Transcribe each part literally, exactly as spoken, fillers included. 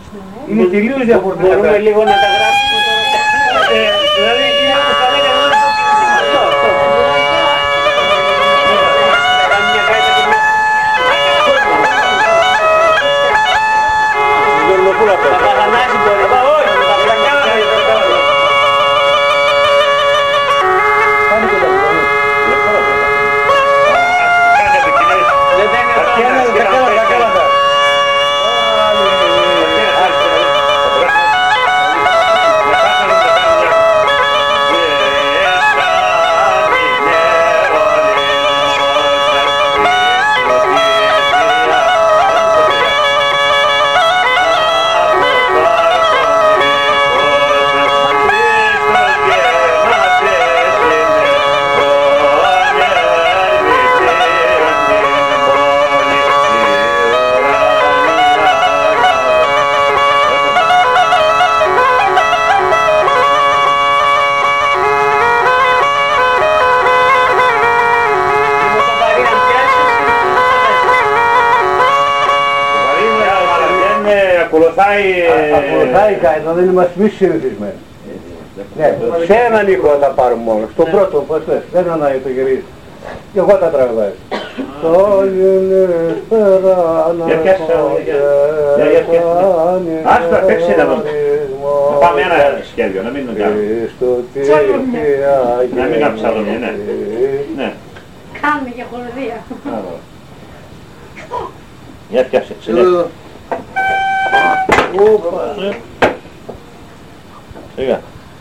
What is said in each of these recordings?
Είναι τελείως διαφορετικά. Μπορούμε λίγο να τα γράψουμε τώρα. Δηλαδή είναι όπως τα λέγανε όλοι το αυτό, αυτό. Κάνει μια κάρτα και μια... Τα Παγανάζη μπορεί. Όχι, τα Πλακιάνα. Πάνε και τα πιθανή. Δεν είναι Τα κέλα, τα κέλα, τα κέλα. Ακολουθάει κάτι, ενώ δεν είμαστε εμείς συνηθισμένοι. Ναι, σε έναν ήχο θα τα πάρουμε μόνο. Στον πρώτο, πώς λες, δεν ανάγκη το γυρίζει. Και εγώ τα τραγουδάει. Το λιονές περάνας Ας τα παίξει να μας. Να πάμε ένα σχέδιο, να μην το κάνουμε. Να μην κάνουμε ψαλομία, ναι. Ναι. Κάνουμε για χοροδία. Για πιάσε, συνέχεια. Σιγά.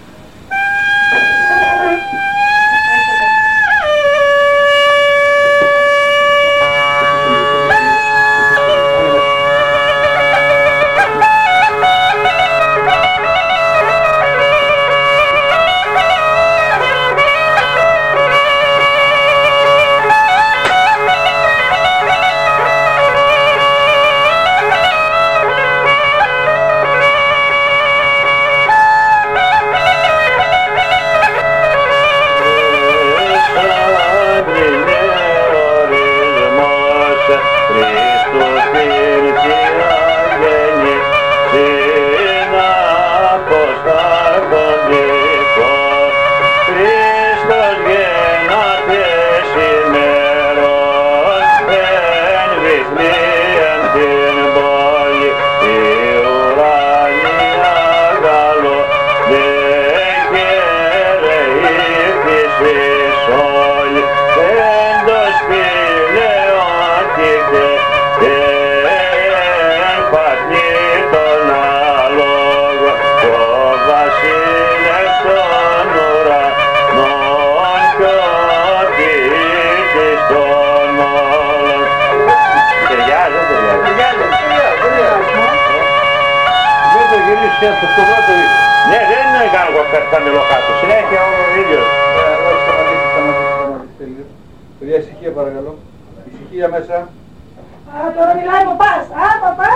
Ναι, δεν είναι κάνω εγώ χαμηλό κάτω, συνέχεια ο ίδιος. Όχι, σταματήσει, σταματήσει, σταματήσει τελείως. Παιδιά, ησυχία παρακαλώ. Ησυχία μέσα. Α, τώρα μιλάει ο παπάς. Α, παπά.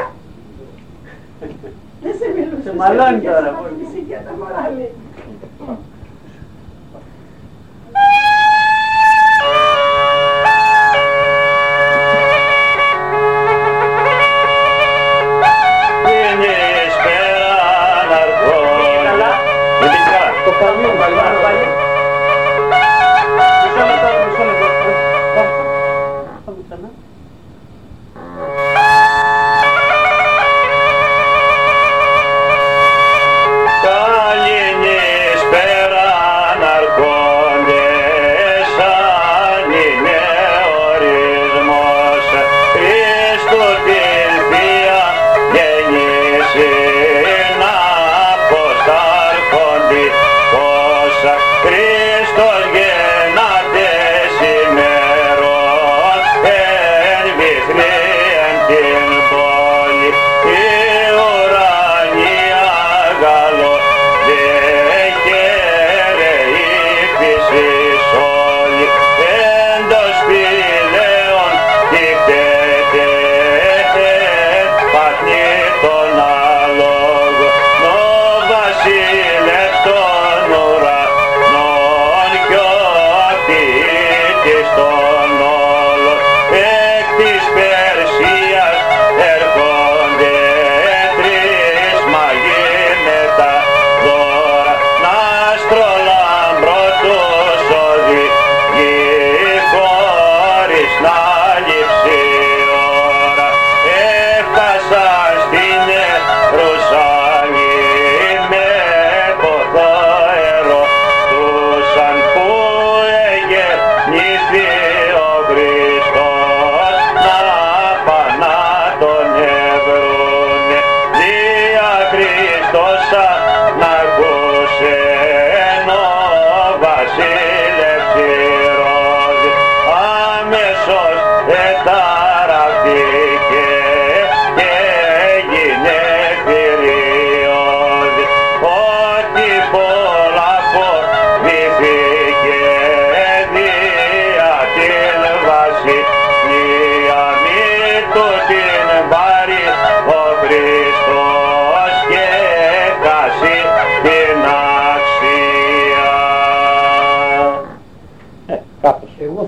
Δεν σε μιλούσε. Σε μαλώνει τώρα. Ησυχία τα μωρά λέει. Καλή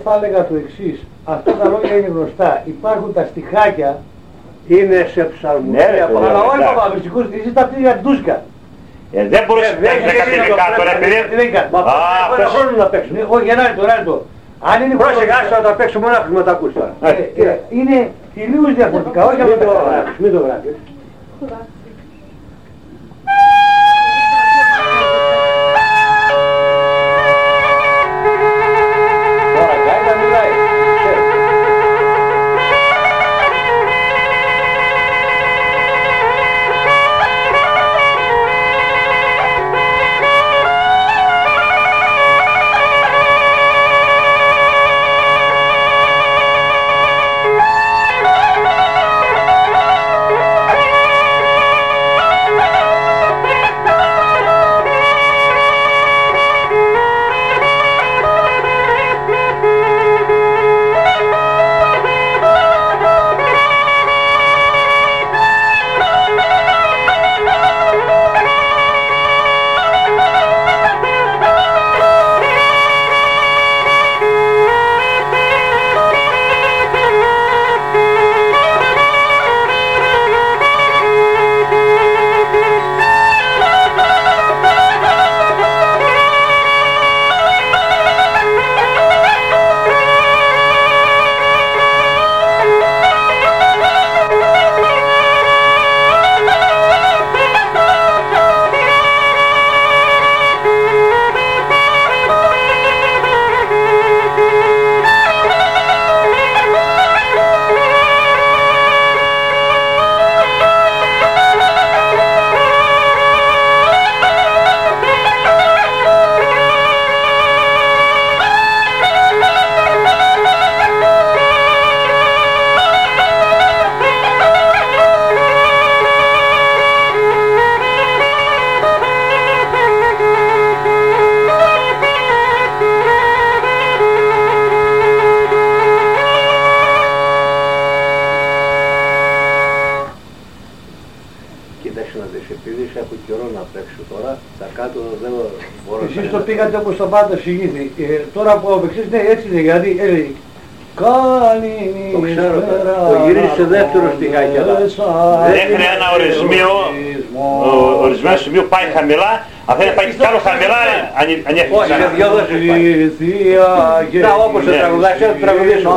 εγώ θα έλεγα το εξής. Αυτά τα λόγια είναι γνωστά. Υπάρχουν τα στιχάκια, είναι σε ψαλμοδία. Ναι, Αλλά βέβαια, όλοι εντάξει. τα παπιστικούς εσείς τα πήγα ντούσκα. Ε, δεν μπορούσε να παίξει δεκατηλικά τώρα, επειδή... Μα Α, πρέπει αυτός- χρόνο να παίξουν. Όχι, ένα λεπτό, ένα λεπτό. Αν είναι Πρόσεχε, άστα να τα παίξω μονάχος με τα ακούς τώρα. Ε, ε, είναι τελείως διαφορετικά, όχι από Μην το το γράφεις, μην το γράφεις. Τώρα κάνει να μιλάει. Ξέρω. Κοίταξε να δεις, επειδή σε έχω καιρό να παίξω τώρα, τα κάτω δεν μπορώ να... Εσείς το πήγατε όπως το πάντα συγγήθη. Ε, τώρα που απεξής, ναι, έτσι είναι, γιατί έλεγε Καλή Το ξέρω τώρα. Το γυρίζει στο δεύτερο στιχάκι, αλλά Μέχρι ένα ορισμείο, ο ορισμένο σημείο πάει χαμηλά, αν θέλει να πάει κι άλλο χαμηλά, ανέφυγε όχι, ξανά. δεν δυο δώσεις πάει. Να, όπως το τραγουδάς, θα το τραγουδήσω.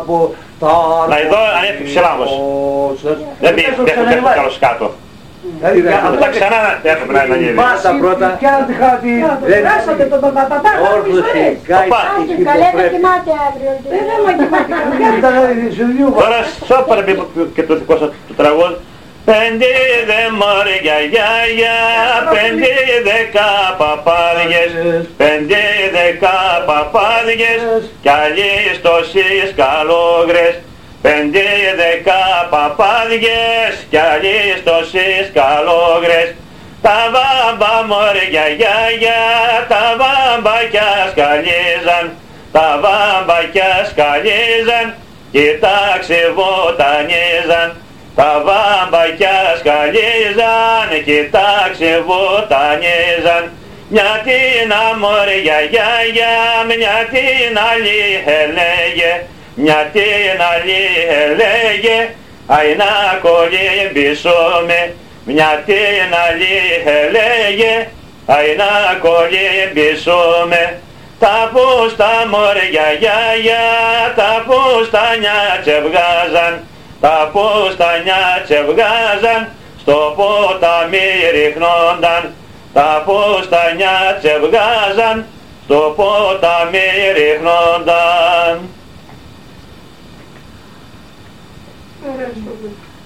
Να εδώ ανέφυγε λάθος. Δεν πήγε δεύτερο καλώς κάτω. Δηλαδή, Απλά ξανά έπρεπε να ανέβει. Πάσα πρώτα. πιάνατε χάτι. Δεν Ράσατε τον παπαπαπά όρθωση, κάτι Οπα. εκεί Καλέ που να πρέπει. κοιμάται αύριο. Δεν θα κοιμάται καμιά. Ήταν σε δύο Τώρα σώπαρε και το δικό σας το τραγούδι. Πεντίδε μωριά γιαγιά, πεντίδεκα παπάδιες, πεντίδεκα παπάδιες, κι άλλοι στοσίες καλόγρες. Πεντίδεκα παπάδιες, κι άλλοι στοσίες καλόγρες. Τα βάμπα μωριά γιαγιά, τα βάμπακια σκαλίζαν, τα βάμπακια σκαλίζαν, κοιτάξε βοτανίζαν. Τα βάμπακια σκαλίζαν, κοιτάξε βοτανίζαν. Μια την αμόρια γιαγιά, μια την άλλη έλεγε, μια την άλλη έλεγε, αι να κολυμπήσουμε. Μια την άλλη έλεγε, αι να κολυμπήσουμε. Τα πούστα μόρια γιαγιά, τα πούστανιά τσεβγάζαν, τα πούστανιά τσεβγάζαν, στο ποτάμι ρίχνονταν. Τα πούστανιά τσεβγάζαν, στο ποτάμι ρίχνονταν. Ωραία,